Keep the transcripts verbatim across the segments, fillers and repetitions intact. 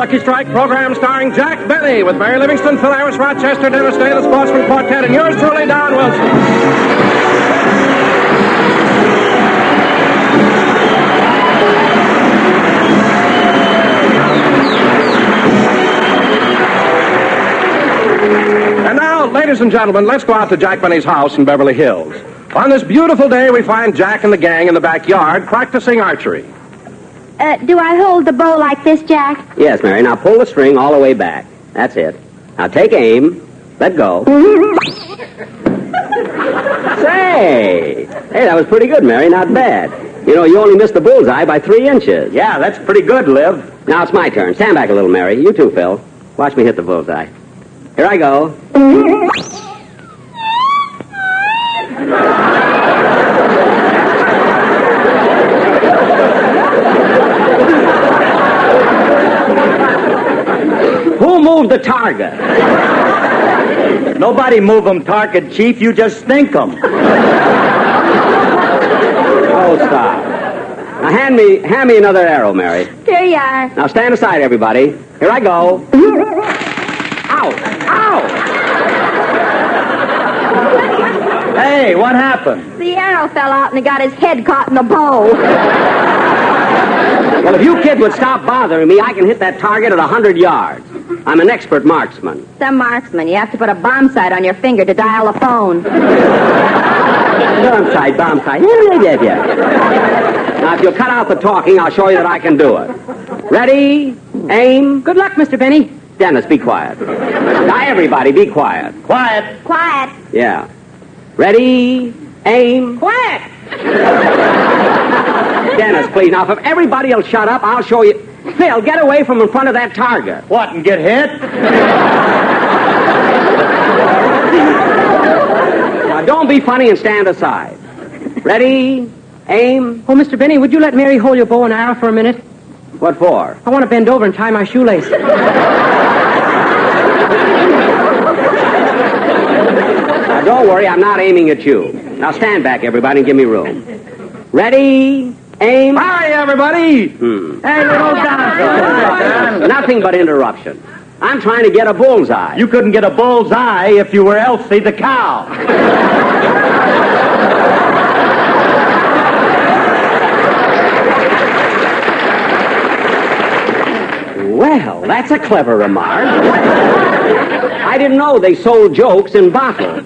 Lucky Strike program starring Jack Benny with Mary Livingston, Phil Harris, Rochester, Dennis Day, the Sportsman Quartet, and yours truly, Don Wilson. And now, ladies and gentlemen, let's go out to Jack Benny's house in Beverly Hills. On this beautiful day, we find Jack and the gang in the backyard practicing archery. Uh, do I hold the bow like this, Jack? Yes, Mary. Now pull the string all the way back. That's it. Now take aim. Let go. Say! Hey, that was pretty good, Mary. Not bad. You know, you only missed the bullseye by three inches. Yeah, that's pretty good, Liv. Now it's my turn. Stand back a little, Mary. You too, Phil. Watch me hit the bullseye. Here I go. Who moved the target? Nobody move 'em, target, Chief. You just think 'em. Oh, stop. Now hand me, hand me another arrow, Mary. Here you are. Now stand aside, everybody. Here I go. Ow! Ow! Hey, what happened? The arrow fell out and he got his head caught in the bow. Well, if you kids would stop bothering me, I can hit that target at a hundred yards. I'm an expert marksman. Some marksman. You have to put a bomb sight on your finger to dial a phone. Bomb sight, bomb sight. Now, if you'll cut out the talking, I'll show you that I can do it. Ready? Aim. Good luck, Mister Benny. Dennis, be quiet. Now, everybody, be quiet. Quiet. Quiet. Yeah. Ready? Aim. Quiet! Dennis, please. Now, if everybody will shut up, I'll show you. Phil, get away from in front of that target. What, and get hit? Now, don't be funny and stand aside. Ready? Aim. Oh, Mister Benny, would you let Mary hold your bow and arrow for a minute? What for? I want to bend over and tie my shoelace. Now, don't worry, I'm not aiming at you. Now, stand back, everybody, and give me room. Ready? Aim. Hi, everybody. Hmm. Hey, little Don. Nothing but interruption. I'm trying to get a bullseye. You couldn't get a bullseye if you were Elsie the cow. Well, that's a clever remark. I didn't know they sold jokes in bottles.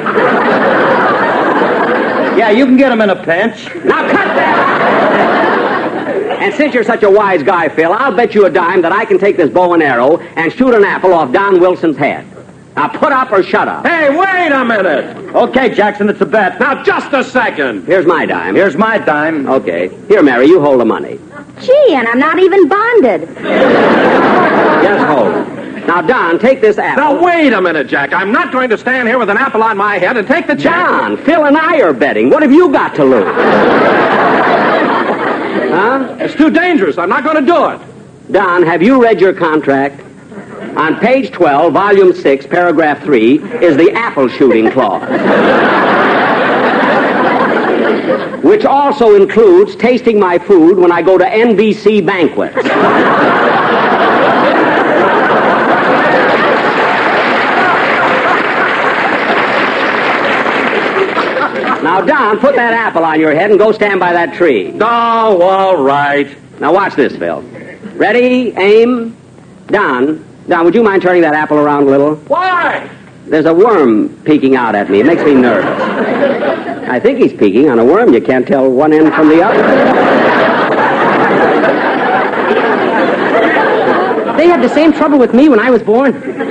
Yeah, you can get them in a pinch. Now cut that! And since you're such a wise guy, Phil, I'll bet you a dime that I can take this bow and arrow and shoot an apple off Don Wilson's head. Now put up or shut up. Hey, wait a minute. Okay, Jackson, it's a bet. Now, just a second. Here's my dime. Here's my dime. Okay. Here, Mary, you hold the money. Gee, and I'm not even bonded. Just hold it. Now, Don, take this apple. Now, wait a minute, Jack. I'm not going to stand here with an apple on my head and take the chance. Don, Phil and I are betting. What have you got to lose? Huh? It's too dangerous. I'm not going to do it. Don, have you read your contract? On page twelve, volume six, paragraph three, is the apple shooting clause. Which also includes tasting my food when I go to N B C banquets. Now, Don, put that apple on your head and go stand by that tree. Oh, all right. Now, watch this, Phil. Ready? Aim. Don, Don, would you mind turning that apple around a little? Why? There's a worm peeking out at me. It makes me nervous. I think he's peeking on a worm. You can't tell one end from the other. They had the same trouble with me when I was born.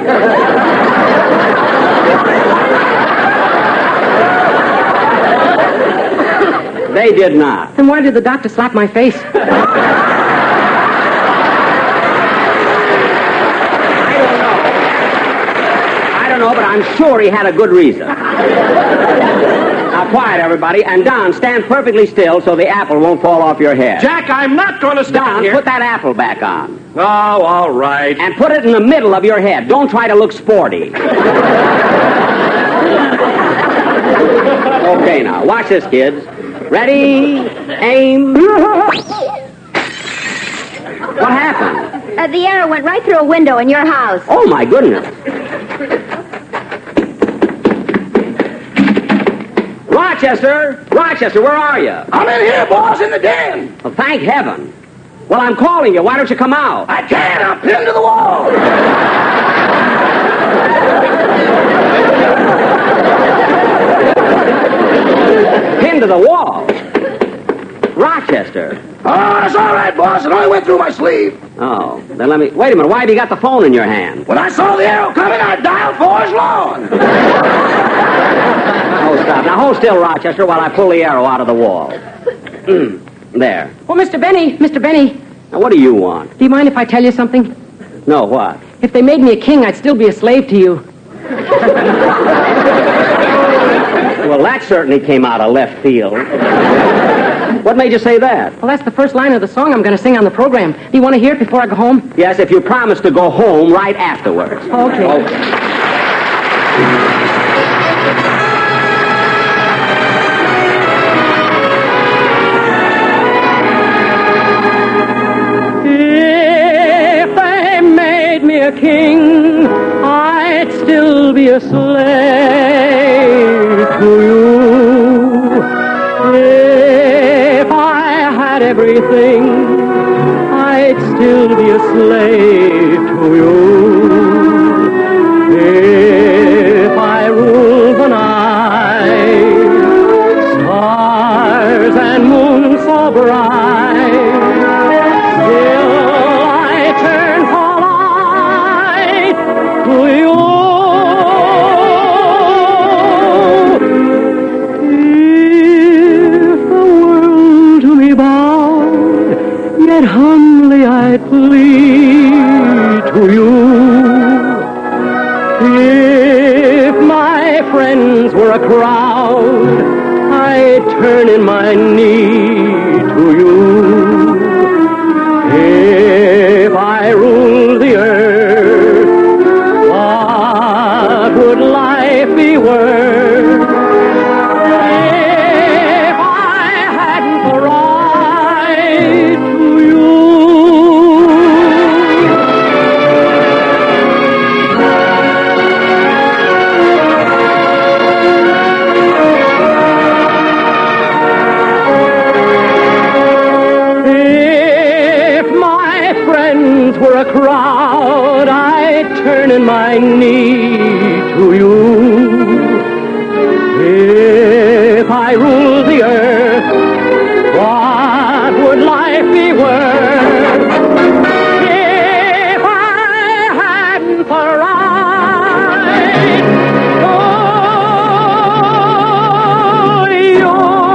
They did not. Then why did the doctor slap my face? I don't know, but I'm sure he had a good reason. Now, quiet, everybody. And, Don, stand perfectly still so the apple won't fall off your head. Jack, I'm not going to stand Don, here. put that apple back on. Oh, all right. And put it in the middle of your head. Don't try to look sporty. Okay, now, watch this, kids. Ready? Aim. What happened? Uh, the arrow went right through a window in your house. Oh, my goodness. Rochester! Rochester, where are you? I'm in here, boss, in the den. Well, thank heaven. Well, I'm calling you. Why don't you come out? I can't. I'm pinned to the wall. Pinned to the wall. Rochester. Oh, it's all right, boss. It only went through my sleeve. Oh, then let me... Wait a minute. Why have you got the phone in your hand? When I saw the arrow coming, I dialed Forest Lawn. Oh, stop. Now, hold still, Rochester, while I pull the arrow out of the wall. There. Oh, Mister Benny, Mister Benny, Now, what do you want? do you mind if I tell you something? No, what? If they made me a king, I'd still be a slave to you. Well, that certainly came out of left field. What made you say that? Well, that's the first line of the song I'm going to sing on the program. Do you want to hear it before I go home? Yes, if you promise to go home right afterwards. Okay. Okay. If they made me a king, I'd still be a slave to you. If I had everything, I'd still be a slave to you. If I ruled the night, stars and moon so bright, still I turn for light to you. If the world to me bowed, yet humbly I'd plead to you. If my friends were a crowd, I'd turn in my knee to you. If I ruled the earth, what would life be worth? If I hadn't the right to you. If my friends were a crowd, I'd turn in my knee to you. If I ruled the earth, what would life be worth? If I hadn't the right to you.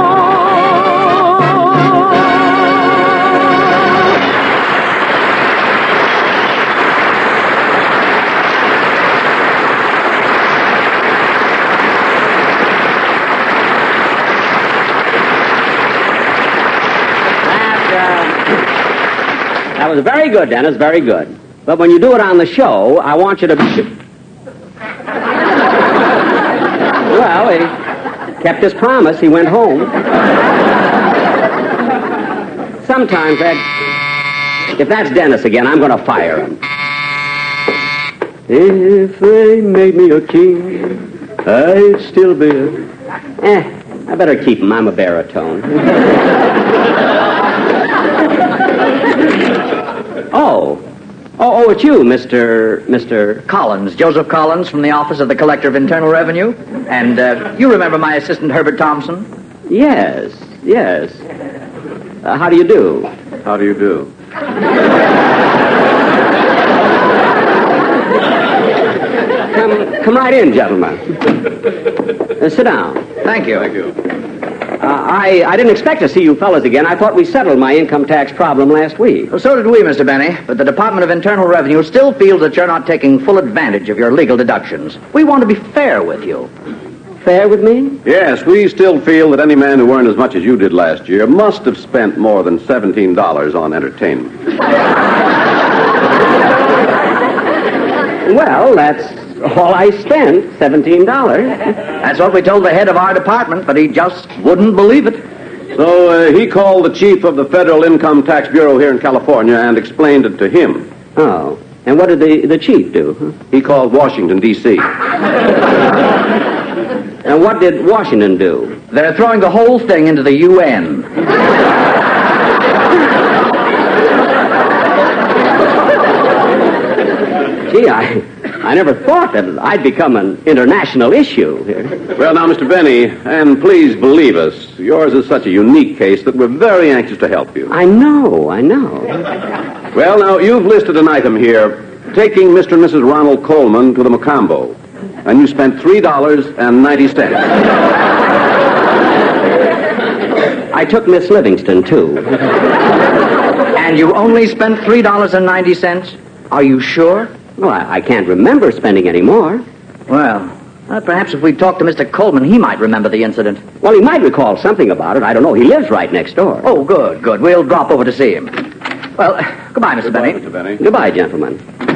That was very good, Dennis, very good. But when you do it on the show, I want you to be... su- Well, he kept his promise. He went home. Sometimes that... If that's Dennis again, I'm going to fire him. If they made me a king, I'd still be a... Eh, I better keep him. I'm a baritone. Oh. Oh, oh, it's you, Mister... Mister... Collins, Joseph Collins from the Office of the Collector of Internal Revenue. And uh, you remember my assistant, Herbert Thompson? Yes, yes. Uh, how do you do? How do you do? Come, come right in, gentlemen. Uh, sit down. Thank you. Thank you. Uh, I, I didn't expect to see you fellas again. I thought we settled my income tax problem last week. Well, so did we, Mister Benny. But the Department of Internal Revenue still feels that you're not taking full advantage of your legal deductions. We want to be fair with you. Fair with me? Yes, we still feel that any man who earned as much as you did last year must have spent more than seventeen dollars on entertainment. Well, that's all I spent, seventeen dollars. That's what we told the head of our department, but he just wouldn't believe it. So uh, he called the chief of the Federal Income Tax Bureau here in California and explained it to him. Oh. And what did the, the chief do? Huh? He called Washington, D C And what did Washington do? They're throwing the whole thing into the U N. Gee, I, I never thought that I'd become an international issue here. Well, now, Mister Benny, and please believe us, yours is such a unique case that we're very anxious to help you. I know, I know. Well, now, you've listed an item here, taking Mister and Missus Ronald Coleman to the Macombo, and you spent three dollars and ninety cents. I took Miss Livingston, too. And you only spent three dollars and ninety cents? Are you sure? Well, I, I can't remember spending any more. Well, uh, perhaps if we talk to Mister Coleman, he might remember the incident. Well, he might recall something about it. I don't know. He lives right next door. Oh, good, good. We'll drop over to see him. Well, goodbye, Mister Goodbye, Benny. Mister Benny. Goodbye, gentlemen.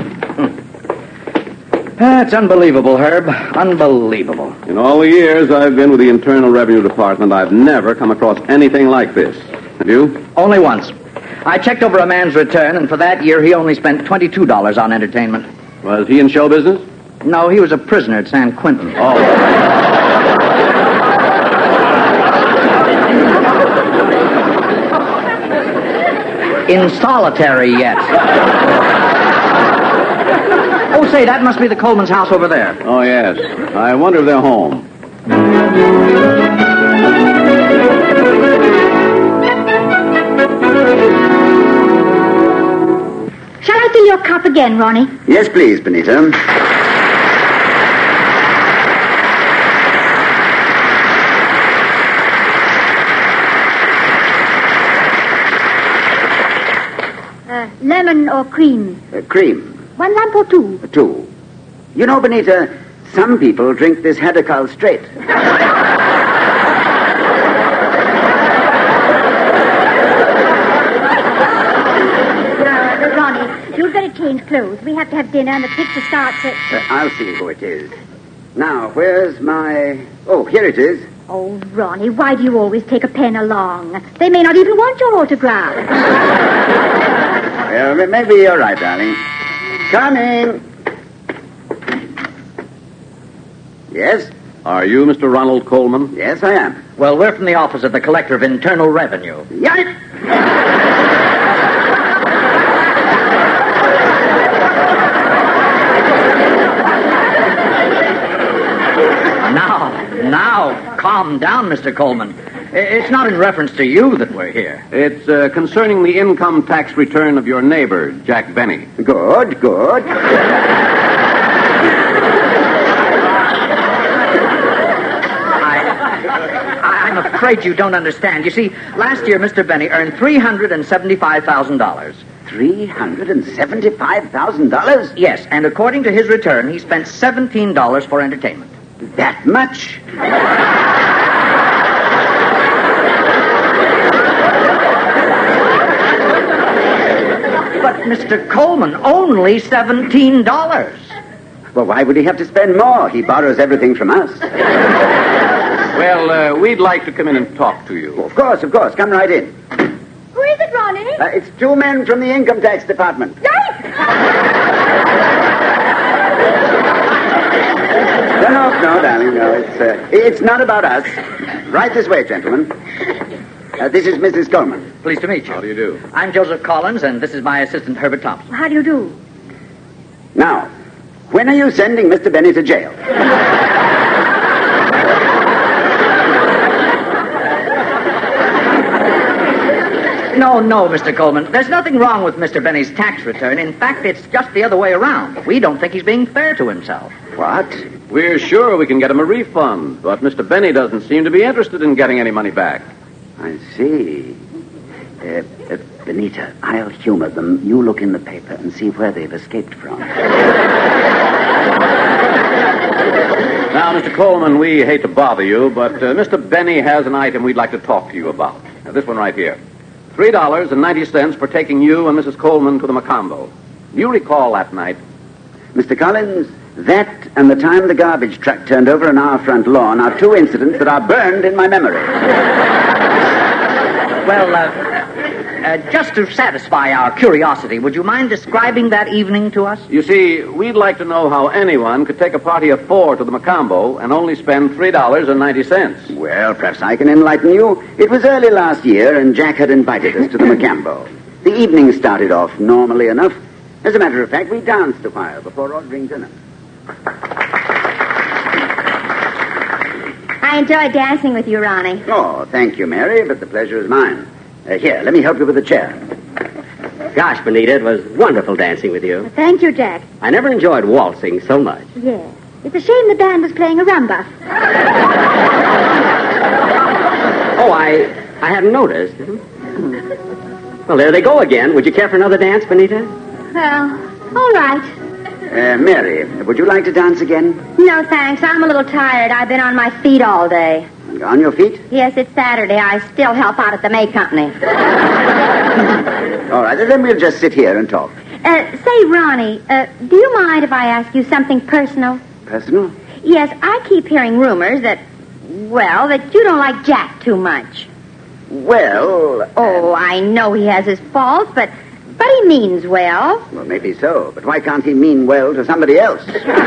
That's unbelievable, Herb. Unbelievable. In all the years I've been with the Internal Revenue Department, I've never come across anything like this. Have you? Only once. I checked over a man's return, and for that year he only spent twenty-two dollars on entertainment. Was he in show business? No, he was a prisoner at San Quentin. Oh. In solitary yet. Oh, say, that must be the Coleman's house over there. Oh, yes. I wonder if they're home. Shall I fill your cup again, Ronnie? Yes, please, Benita. Uh, lemon or cream? Uh, cream. One lump or two? Two. You know, Benita, some people drink this Haddockal straight. Uh, Ronnie, you'd better change clothes. We have to have dinner and the picture starts at... Uh, I'll see who it is. Now, where's my... Oh, here it is. Oh, Ronnie, why do you always take a pen along? They may not even want your autograph. Well, maybe you're right, darling. Coming. Yes? Are you Mister Ronald Coleman? Yes, I am. Well, we're from the office of the Collector of Internal Revenue. Yipe! Now, now, calm down, Mister Coleman. It's not in reference to you that we're here. It's uh, concerning the income tax return of your neighbor, Jack Benny. Good, good. I'm afraid you don't understand. You see, last year Mister Benny earned three hundred seventy-five thousand dollars. three hundred seventy-five thousand dollars? Yes, and according to his return, he spent seventeen dollars for entertainment. That much? But, Mister Coleman, only seventeen dollars. Well, why would he have to spend more? He borrows everything from us. Well, uh, we'd like to come in and talk to you. Of course, of course. Come right in. Who is it, Ronnie? Uh, it's two men from the Income Tax Department. Yikes! No, no, no, darling, no. It's, uh, it's not about us. Right this way, gentlemen. Uh, this is Missus Coleman. Pleased to meet you. How do you do? I'm Joseph Collins, and this is my assistant, Herbert Thompson. How do you do? Now, when are you sending Mister Benny to jail? No, no, Mister Coleman. There's nothing wrong with Mister Benny's tax return. In fact, it's just the other way around. We don't think he's being fair to himself. What? We're sure we can get him a refund, but Mister Benny doesn't seem to be interested in getting any money back. I see. Uh, uh, Benita, I'll humor them. You look in the paper and see where they've escaped from. Now, Mister Coleman, we hate to bother you, but uh, Mister Benny has an item we'd like to talk to you about. Now, this one right here. three dollars and ninety cents for taking you and Missus Coleman to the Macombo. You recall that night? Mister Collins, that and the time the garbage truck turned over on our front lawn are two incidents that are burned in my memory. Well, uh, Uh, just to satisfy our curiosity, would you mind describing that evening to us? You see, we'd like to know how anyone could take a party of four to the Macambo and only spend three dollars and ninety cents. Well, perhaps I can enlighten you. It was early last year, and Jack had invited us to the Macambo. The evening started off normally enough. As a matter of fact, we danced a while before ordering dinner. I enjoyed dancing with you, Ronnie. Oh, thank you, Mary, but the pleasure is mine. Uh, here, let me help you with a chair. Gosh, Benita, it was wonderful dancing with you. Thank you, Jack. I never enjoyed waltzing so much. Yeah. It's a shame the band was playing a rumba. Oh, I I hadn't noticed. Well, there they go again. Would you care for another dance, Benita? Well, all right. Uh, Mary, would you like to dance again? No, thanks. I'm a little tired. I've been on my feet all day. On your feet? Yes, it's Saturday. I still help out at the May Company. All right, then we'll just sit here and talk. Uh, say, Ronnie, uh, do you mind if I ask you something personal? Personal? Yes, I keep hearing rumors that, well, that you don't like Jack too much. Well... Oh, I know he has his faults, but... But he means well. Well, maybe so, but why can't he mean well to somebody else?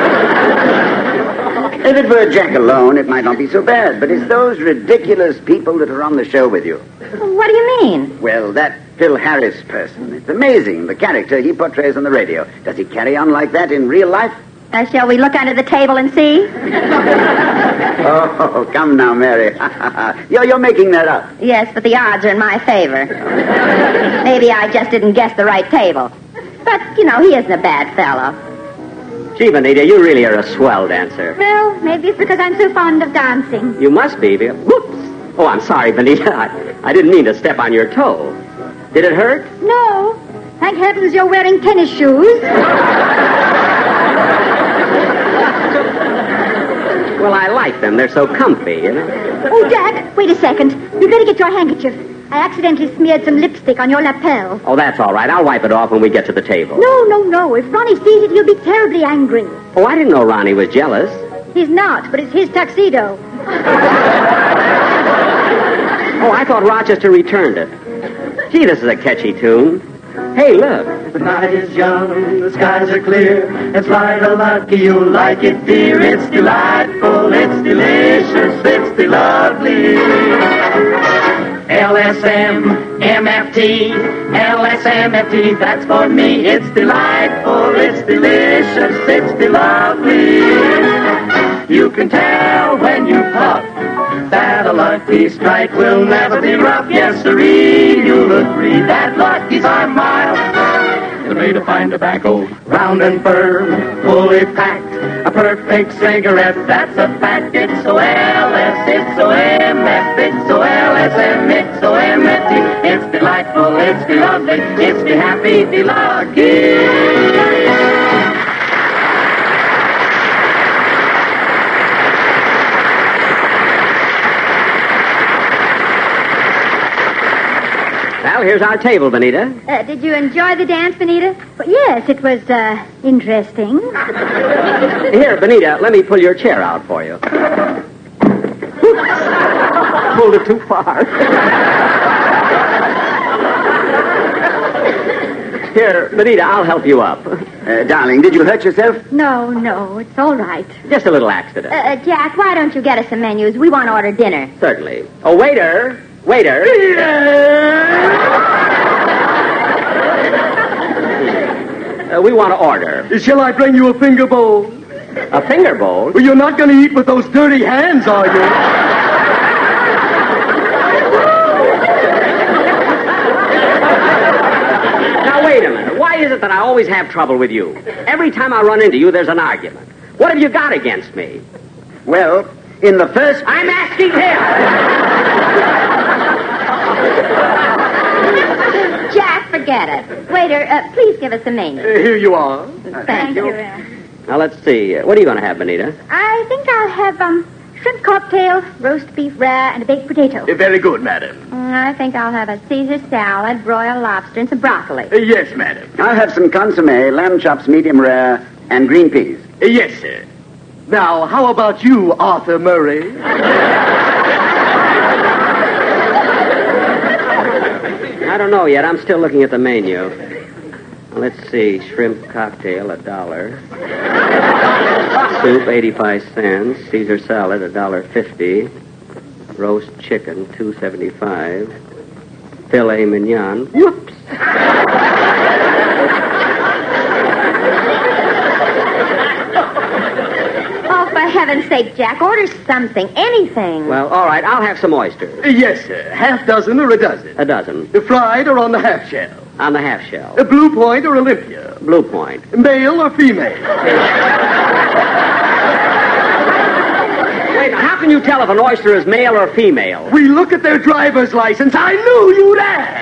If it were Jack alone, it might not be so bad, but it's those ridiculous people that are on the show with you. What do you mean? Well, that Phil Harris person. It's amazing, the character he portrays on the radio. Does he carry on like that in real life? Uh, shall we look under the table and see? Oh, come now, Mary. you're, you're making that up. Yes, but the odds are in my favor. Maybe I just didn't guess the right table. But, you know, he isn't a bad fellow. Gee, Benita, you really are a swell dancer. Well, maybe it's because I'm so fond of dancing. You must be. Because... Whoops! Oh, I'm sorry, Benita. I, I didn't mean to step on your toe. Did it hurt? No. Thank heavens you're wearing tennis shoes. Well, I like them. They're so comfy, you know. Oh, Jack, wait a second. You'd better get your handkerchief. I accidentally smeared some lipstick on your lapel. Oh, that's all right. I'll wipe it off when we get to the table. No, no, no. If Ronnie sees it, he'll be terribly angry. Oh, I didn't know Ronnie was jealous. He's not, but it's his tuxedo. Oh, I thought Rochester returned it. Gee, this is a catchy tune. Hey, look. The night is young, the skies are clear. It's light a lucky, you'll like it, dear. It's delightful, it's delicious, it's lovely. L S M, M F T, L S M F T, that's for me. It's delightful, it's delicious, it's lovely. You can tell when you puff that a lucky strike will never be rough. Yes, sirree, you'll agree that luckies are mild. They're made of fine tobacco, round and firm, fully packed. A perfect cigarette, that's a fact. It's so L S, it's so M F, it's so L S M, it's so M F T. It's delightful, it's de lovely, it's de happy, de lucky. Well, here's our table, Benita. Uh, did you enjoy the dance, Benita? Well, yes, it was, uh, interesting. Here, Benita, let me pull your chair out for you. Pulled it too far. Here, Benita, I'll help you up. Uh, darling, did you hurt yourself? No, no, it's all right. Just a little accident. Uh, uh, Jack, why don't you get us some menus? We want to order dinner. Certainly. Oh, waiter! Waiter! uh, we want to order. Shall I bring you a finger bowl? A finger bowl? Well, you're not going to eat with those dirty hands, are you? Now, wait a minute. Why is it that I always have trouble with you? Every time I run into you, there's an argument. What have you got against me? Well, in the first... I'm asking him! Jack, forget it. Waiter, uh, please give us a menu. Uh, here you are. Thank you. Now, let's see. Uh, what are you going to have, Benita? I think I'll have, um, shrimp cocktail, roast beef rare, and a baked potato. Uh, very good, madam. Mm, I think I'll have a Caesar salad, broiled lobster, and some broccoli. Uh, yes, madam. I'll have some consomme, lamb chops medium rare, and green peas. Uh, yes, sir. Now, how about you, Arthur Murray? Now, don't know yet. I'm still looking at the menu. Let's see. Shrimp cocktail, a dollar. Soup, eighty-five cents. Caesar salad, a dollar fifty. Roast chicken, two seventy-five. Filet mignon. Whoops. Oh, for heaven's sake, Jack, order something, anything. Well, all right. I'll have some oysters. Yes, sir. Half dozen or a dozen? A dozen. Fried or on the half shell? On the half shell. A Blue Point or Olympia? Blue Point. Male or female? Wait, how can you tell if an oyster is male or female? We look at their driver's license. I knew you'd ask.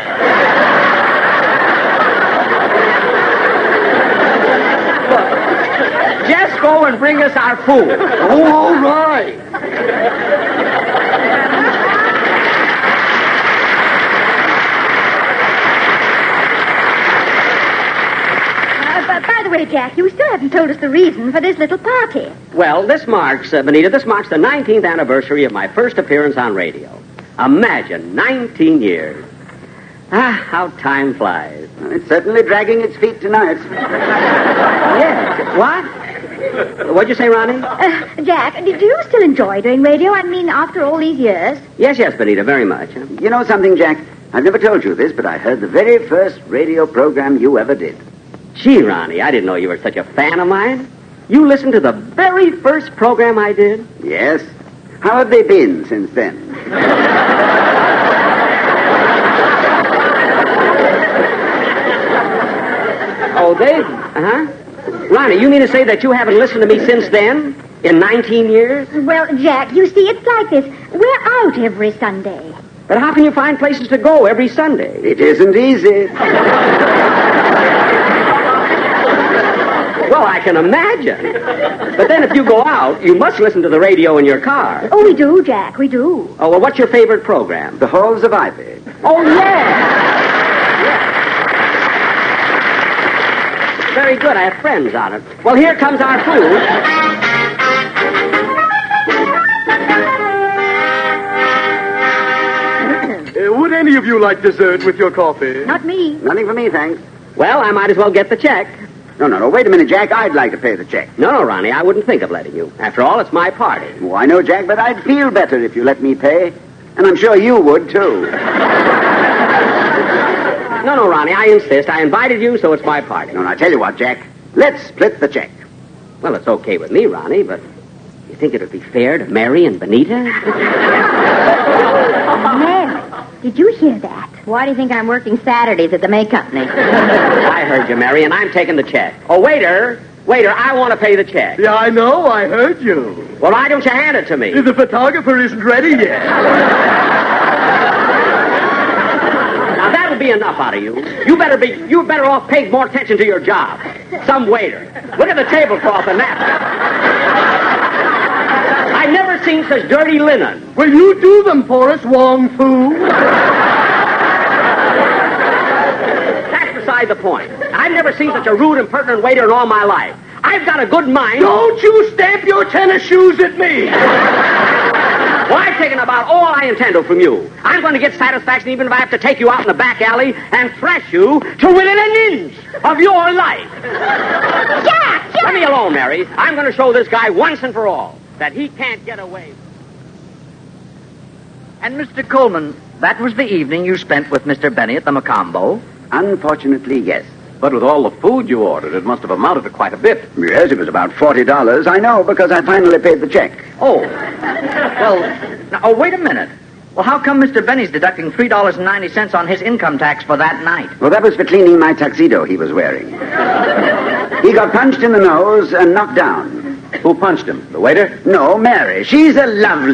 Just go and bring us our food. Oh, all right. By the way, Jack, you still haven't told us the reason for this little party. Well, this marks, uh, Benita, this marks the nineteenth anniversary of my first appearance on radio. Imagine, nineteen years. Ah, how time flies. Well, it's certainly dragging its feet tonight. Yes. What? What'd you say, Ronnie? Uh, Jack, do you still enjoy doing radio? I mean, after all these years? Yes, yes, Benita, very much. Huh? You know something, Jack? I've never told you this, but I heard the very first radio program you ever did. Gee, Ronnie, I didn't know you were such a fan of mine. You listened to the very first program I did? Yes. How have they been since then? Oh, they... Uh-huh. Ronnie, you mean to say that you haven't listened to me since then? In nineteen years? Well, Jack, you see, it's like this. We're out every Sunday. But how can you find places to go every Sunday? It isn't easy. Well, I can imagine. But then if you go out, you must listen to the radio in your car. Oh, we do, Jack, we do. Oh, well, what's your favorite program? The Halls of Ivy. Oh, yeah. Yeah. Very good. I have friends on it. Well, here comes our food. Uh, would any of you like dessert with your coffee? Not me. Nothing for me, thanks. Well, I might as well get the check. No, no, no. Wait a minute, Jack. I'd like to pay the check. No, no, Ronnie, I wouldn't think of letting you. After all, it's my party. Oh, I know, Jack, but I'd feel better if you let me pay. And I'm sure you would, too. No, no, Ronnie, I insist. I invited you, so it's my party. No, no, I tell you what, Jack. Let's split the check. Well, it's okay with me, Ronnie, but you think it would be fair to Mary and Benita? Mary, did you hear that? Why do you think I'm working Saturdays at the May Company? I heard you, Mary, and I'm taking the check. Oh, waiter, waiter, I want to pay the check. Yeah, I know. I heard you. Well, why don't you hand it to me? The photographer isn't ready yet. Now, that'll be enough out of you. You better be, you better off paying more attention to your job. Some waiter. Look at the tablecloth and napkin. I've never seen such dirty linen. Will you do them for us, Wong Fu? That's beside the point. I've never seen such a rude, impertinent waiter in all my life. I've got a good mind. Don't you stamp your tennis shoes at me. Well, I've taken about all I intend to from you. I'm going to get satisfaction even if I have to take you out in the back alley and thrash you to within an inch of your life. Jack, Jack! Let me alone, Mary. I'm going to show this guy once and for all that he can't get away. And, Mister Coleman, that was the evening you spent with Mister Benny at the Macombo? Unfortunately, yes. But with all the food you ordered, it must have amounted to quite a bit. Yes, it was about forty dollars. I know, because I finally paid the check. Oh. Well, now, oh, wait a minute. Well, how come Mister Benny's deducting three dollars and ninety cents on his income tax for that night? Well, that was for cleaning my tuxedo he was wearing. He got punched in the nose and knocked down. Who punched him? The waiter? No, Mary. She's a lovely...